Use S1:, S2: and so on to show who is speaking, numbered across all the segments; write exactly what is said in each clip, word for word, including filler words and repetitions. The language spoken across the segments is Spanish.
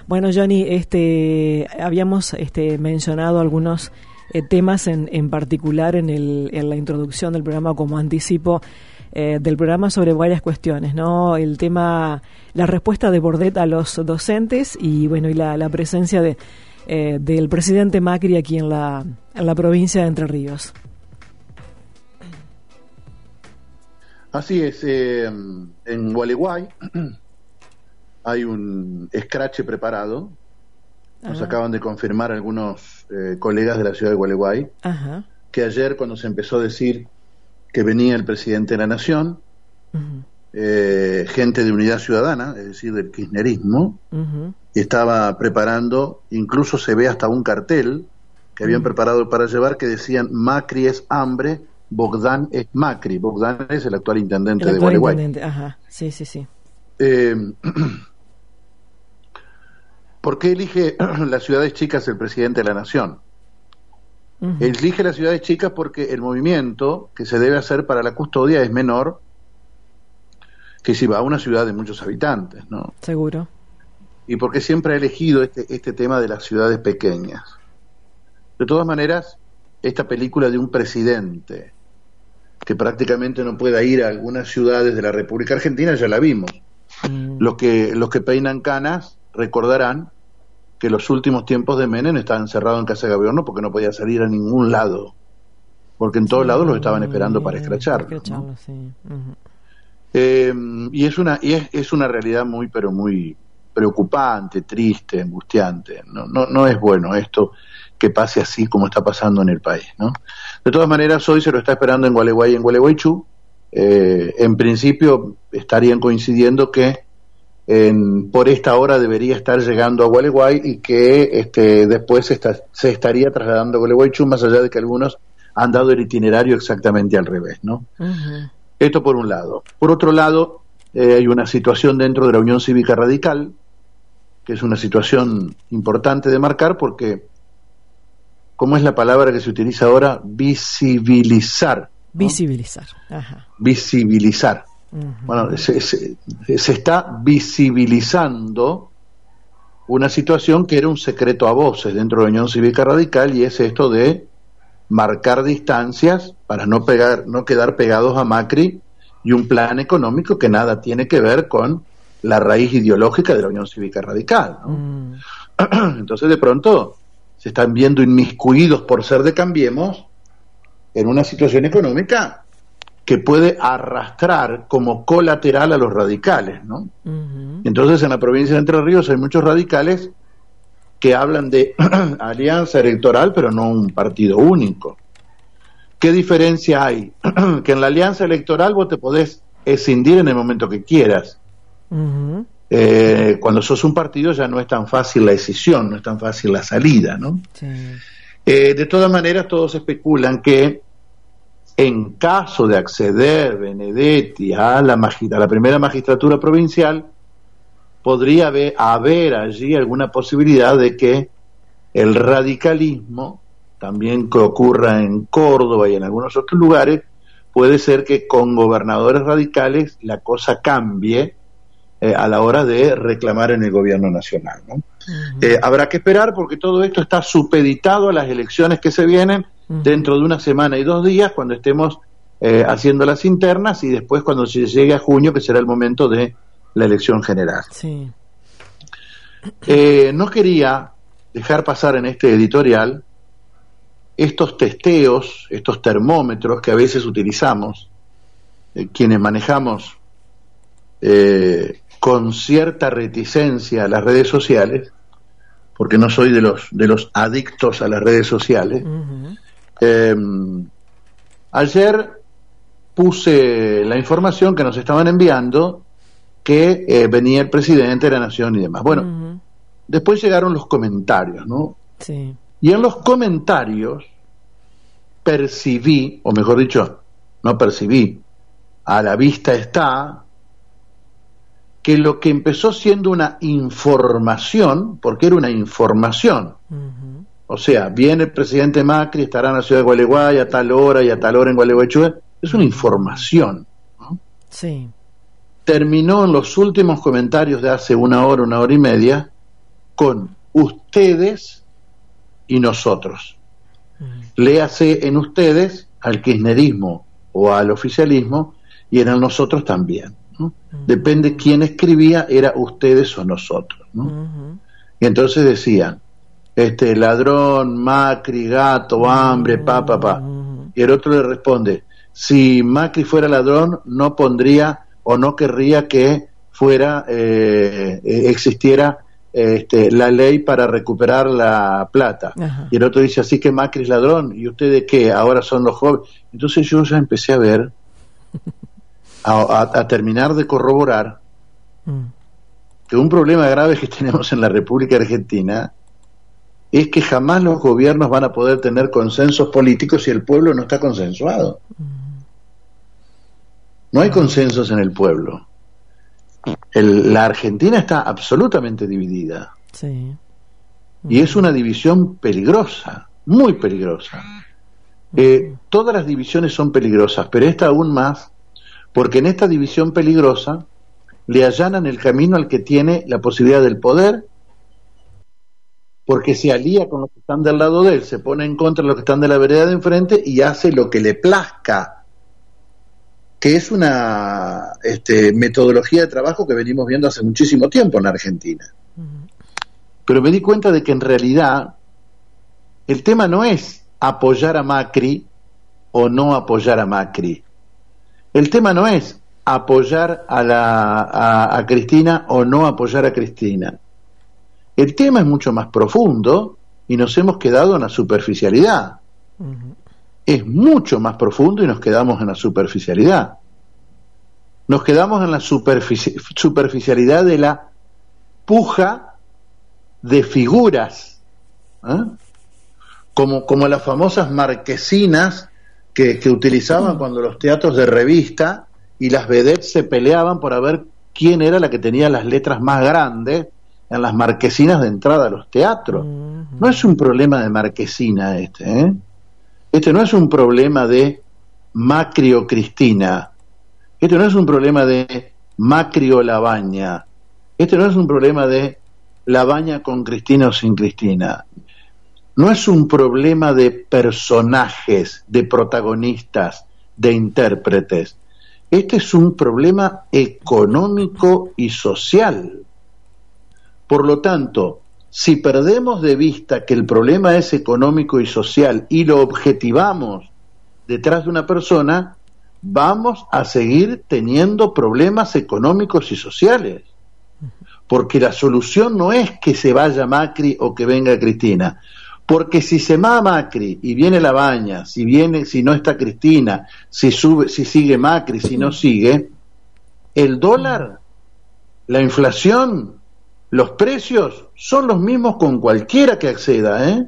S1: Bueno, Johnny, este, habíamos este, mencionado algunos eh, temas en, en particular en, el, en la introducción del programa como anticipo eh, del programa sobre varias cuestiones, ¿no? El tema, la respuesta de Bordet a los docentes y bueno, y la, la presencia de eh, del presidente Macri aquí en la, en la provincia de Entre Ríos.
S2: Así es, eh, en Gualeguay hay un escrache preparado. Nos Ajá. acaban de confirmar algunos eh, colegas de la ciudad de Gualeguay Ajá. que ayer, cuando se empezó a decir que venía el presidente de la Nación, uh-huh. eh, gente de Unidad Ciudadana, es decir, del kirchnerismo, uh-huh. estaba preparando, incluso se ve hasta un cartel que habían uh-huh. preparado para llevar que decían Macri es hambre, Bogdan es Macri. Bogdan es el actual intendente el actual de Gualeguay. Intendente.
S1: Ajá, sí, sí, sí.
S2: Eh, ¿Por qué elige las ciudades chicas el presidente de la Nación? Uh-huh. Elige las ciudades chicas porque el movimiento que se debe hacer para la custodia es menor que si va a una ciudad de muchos habitantes, ¿no?
S1: Seguro.
S2: Y porque siempre ha elegido este, este tema de las ciudades pequeñas. De todas maneras, esta película de un presidente que prácticamente no pueda ir a algunas ciudades de la República Argentina ya la vimos. Mm. Los que los que peinan canas recordarán que los últimos tiempos de Menem estaba encerrado en casa de gobierno porque no podía salir a ningún lado, porque en todos sí, lados los estaban esperando para escracharlo, ¿no? Sí. Uh-huh. eh, y es una y es, es una realidad muy pero muy preocupante, triste, angustiante. No, no, no es bueno esto que pase así como está pasando en el país, ¿no? De todas maneras, hoy se lo está esperando en Gualeguay y en Gualeguaychú. Eh, en principio estarían coincidiendo que en, por esta hora debería estar llegando a Gualeguay y que este, después se, está, se estaría trasladando a Gualeguaychú, más allá de que algunos han dado el itinerario exactamente al revés, ¿no? Uh-huh. Esto por un lado. Por otro lado, eh, hay una situación dentro de la Unión Cívica Radical, que es una situación importante de marcar porque, ¿cómo es la palabra que se utiliza ahora? Visibilizar. ¿No?
S1: Visibilizar. Ajá.
S2: Visibilizar. Uh-huh. Bueno, se, se, se está visibilizando una situación que era un secreto a voces dentro de la Unión Cívica Radical, y es esto de marcar distancias para no pegar, no quedar pegados a Macri y un plan económico que nada tiene que ver con la raíz ideológica de la Unión Cívica Radical, ¿no? Mm. Entonces de pronto se están viendo inmiscuidos por ser de Cambiemos en una situación económica que puede arrastrar como colateral a los radicales, ¿no? Uh-huh. Entonces en la provincia de Entre Ríos hay muchos radicales que hablan de alianza electoral, pero no un partido único. ¿Qué diferencia hay? Que en la alianza electoral vos te podés escindir en el momento que quieras. Uh-huh. Eh, cuando sos un partido ya no es tan fácil la decisión, no es tan fácil la salida, ¿no? Sí. Eh, de todas maneras, todos especulan que en caso de acceder Benedetti a la, magist- a la primera magistratura provincial, podría haber, haber allí alguna posibilidad de que el radicalismo, también que ocurra en Córdoba y en algunos otros lugares, puede ser que con gobernadores radicales la cosa cambie eh, a la hora de reclamar en el gobierno nacional, ¿no? Uh-huh. Eh, habrá que esperar porque todo esto está supeditado a las elecciones que se vienen uh-huh. dentro de una semana y dos días, cuando estemos eh, haciendo las internas, y después cuando se llegue a junio, que será el momento de la elección general. Sí. Eh, no quería dejar pasar en este editorial estos testeos, estos termómetros que a veces utilizamos, eh, quienes manejamos eh, con cierta reticencia a las redes sociales, porque no soy de los de los adictos a las redes sociales. Uh-huh. Eh, ayer puse la información que nos estaban enviando que eh, venía el presidente de la Nación y demás. Bueno, uh-huh. después llegaron los comentarios, ¿no? Sí. Y en los comentarios percibí, o mejor dicho, no percibí, a la vista está, que lo que empezó siendo una información, porque era una información, uh-huh. o sea, viene el presidente Macri, estará en la ciudad de Gualeguay a tal hora y a tal hora en Gualeguaychú, es una información, ¿no? Sí. Terminó en los últimos comentarios de hace una hora, una hora y media, con ustedes y nosotros. Léase en ustedes al kirchnerismo o al oficialismo, y en el nosotros también, ¿no? Uh-huh. Depende quién escribía, era ustedes o nosotros, ¿no? Uh-huh. Y entonces decían, este ladrón, Macri, gato, hambre, pa, pa, pa. Uh-huh. Y el otro le responde, si Macri fuera ladrón, no pondría o no querría que fuera, eh, existiera Este, la ley para recuperar la plata. Ajá. Y el otro dice, así que Macri es ladrón, ¿y ustedes qué? Ahora son los jóvenes. Entonces yo ya empecé a ver, a, a, a terminar de corroborar mm. que un problema grave que tenemos en la República Argentina es que jamás los gobiernos van a poder tener consensos políticos si el pueblo no está consensuado. Mm. No hay consensos en el pueblo. El, la Argentina está absolutamente dividida. Sí. Uh-huh. Y es una división peligrosa, muy peligrosa. Uh-huh. Eh, todas las divisiones son peligrosas, pero esta aún más, porque en esta división peligrosa le allanan el camino al que tiene la posibilidad del poder, porque se alía con los que están del lado de él, se pone en contra de los que están de la vereda de enfrente y hace lo que le plazca, que es una este, metodología de trabajo que venimos viendo hace muchísimo tiempo en la Argentina. Uh-huh. Pero me di cuenta de que en realidad el tema no es apoyar a Macri o no apoyar a Macri. El tema no es apoyar a, la, a, a Cristina o no apoyar a Cristina. El tema es mucho más profundo y nos hemos quedado en la superficialidad. Uh-huh. Es mucho más profundo y nos quedamos en la superficialidad. Nos quedamos en la superfici- superficialidad de la puja de figuras, ¿eh? como, como las famosas marquesinas que, que utilizaban cuando los teatros de revista y las vedettes se peleaban por ver quién era la que tenía las letras más grandes en las marquesinas de entrada a los teatros. Uh-huh. No es un problema de marquesina este, ¿eh? Este no es un problema de Macri o Cristina. Este no es un problema de Macri o Labaña. Este no es un problema de Labaña con Cristina o sin Cristina. No es un problema de personajes, de protagonistas, de intérpretes. Este es un problema económico y social. Por lo tanto, si perdemos de vista que el problema es económico y social y lo objetivamos detrás de una persona, vamos a seguir teniendo problemas económicos y sociales. Porque la solución no es que se vaya Macri o que venga Cristina. Porque si se va Macri y viene Labaña, si viene, si no está Cristina, si sube, si sigue Macri, si no sigue, el dólar, la inflación, los precios son los mismos con cualquiera que acceda, ¿eh?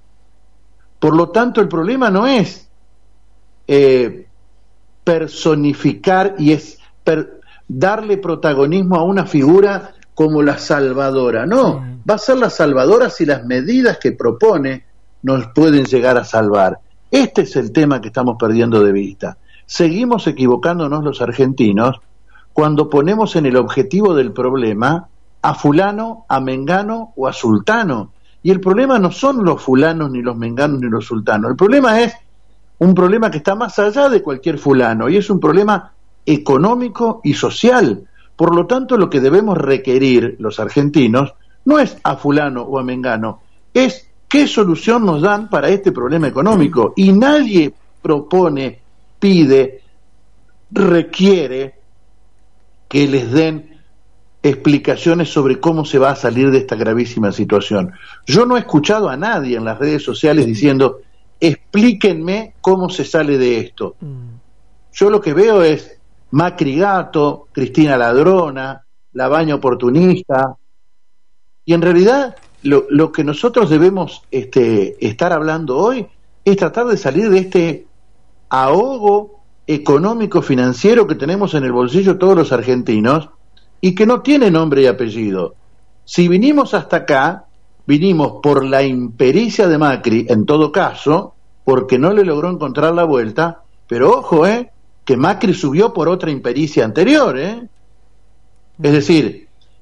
S2: Por lo tanto, el problema no es eh, personificar y es per, darle protagonismo a una figura como la salvadora. No, va a ser la salvadora si las medidas que propone nos pueden llegar a salvar. Este es el tema que estamos perdiendo de vista. Seguimos equivocándonos los argentinos cuando ponemos en el objetivo del problema a fulano, a mengano o a sultano. Y el problema no son los fulanos, ni los menganos, ni los sultanos. El problema es un problema que está más allá de cualquier fulano y es un problema económico y social. Por lo tanto, lo que debemos requerir los argentinos no es a fulano o a mengano, es qué solución nos dan para este problema económico. Y nadie propone, pide, requiere que les den explicaciones sobre cómo se va a salir de esta gravísima situación. Yo no he escuchado a nadie en las redes sociales diciendo explíquenme cómo se sale de esto. Yo lo que veo es Macri gato, Cristina ladrona, Labaña oportunista, y en realidad lo, lo que nosotros debemos este, estar hablando hoy es tratar de salir de este ahogo económico financiero que tenemos en el bolsillo todos los argentinos y que no tiene nombre y apellido. Si vinimos hasta acá, vinimos por la impericia de Macri, en todo caso, porque no le logró encontrar la vuelta, pero ojo, eh, que Macri subió por otra impericia anterior, eh. Es decir,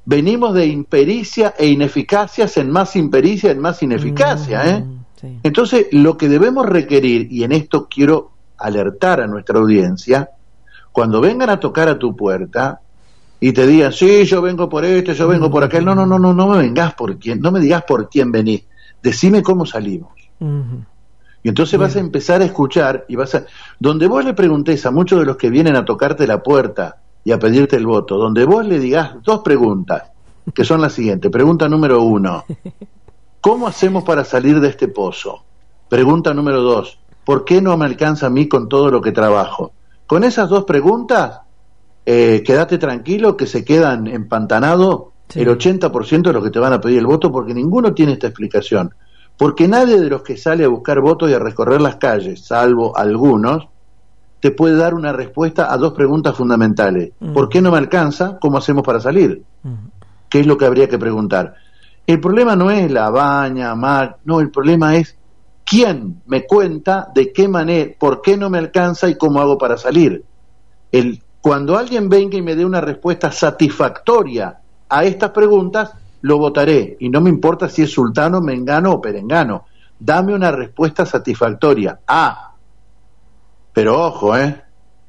S2: venimos de impericia e ineficacias en más impericia, en más ineficacia, ¿eh? Sí. Entonces, lo que debemos requerir, y en esto quiero alertar a nuestra audiencia, cuando vengan a tocar a tu puerta y te digan, sí, yo vengo por esto, yo vengo por aquel, no, no, no, no, no me vengas por quién, no me digas por quién venís, decime cómo salimos. Uh-huh. Y entonces Bien. vas a empezar a escuchar y vas a, donde vos le preguntés a muchos de los que vienen a tocarte la puerta y a pedirte el voto, donde vos le digas dos preguntas, que son las siguientes. Pregunta número uno, ¿cómo hacemos para salir de este pozo? Pregunta número dos, ¿por qué no me alcanza a mí con todo lo que trabajo? Con esas dos preguntas, eh, quédate tranquilo que se quedan empantanados sí. el ochenta por ciento de los que te van a pedir el voto, porque ninguno tiene esta explicación. Porque nadie de los que sale a buscar votos y a recorrer las calles, salvo algunos, te puede dar una respuesta a dos preguntas fundamentales. Uh-huh. ¿Por qué no me alcanza? ¿Cómo hacemos para salir? Uh-huh. ¿Qué es lo que habría que preguntar? El problema no es la baña, mar, no, el problema es quién me cuenta de qué manera, por qué no me alcanza y cómo hago para salir. El, cuando alguien venga y me dé una respuesta satisfactoria a estas preguntas, lo votaré, y no me importa si es sultano, mengano o perengano. Dame una respuesta satisfactoria. Ah, pero ojo, ¿eh?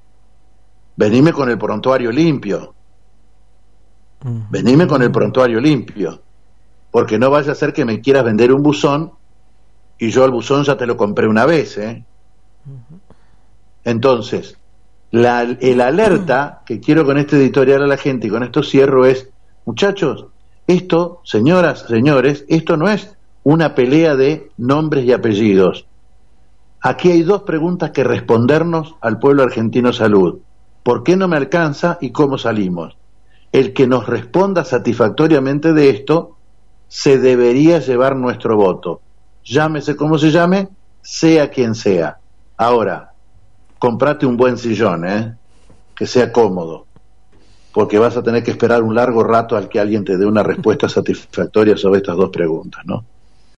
S2: Venime con el prontuario limpio. Uh-huh. Venime con el prontuario limpio. Porque no vaya a ser que me quieras vender un buzón y yo al buzón ya te lo compré una vez, ¿eh? Uh-huh. Entonces, la, el alerta que quiero con este editorial a la gente, y con esto cierro, es, muchachos, esto, señoras, señores, esto no es una pelea de nombres y apellidos. Aquí hay dos preguntas que respondernos al pueblo argentino salud. ¿Por qué no me alcanza y cómo salimos? El que nos responda satisfactoriamente de esto se debería llevar nuestro voto. Llámese como se llame, sea quien sea. Ahora, comprate un buen sillón, ¿eh? Que sea cómodo, porque vas a tener que esperar un largo rato al que alguien te dé una respuesta satisfactoria sobre estas dos preguntas, ¿no?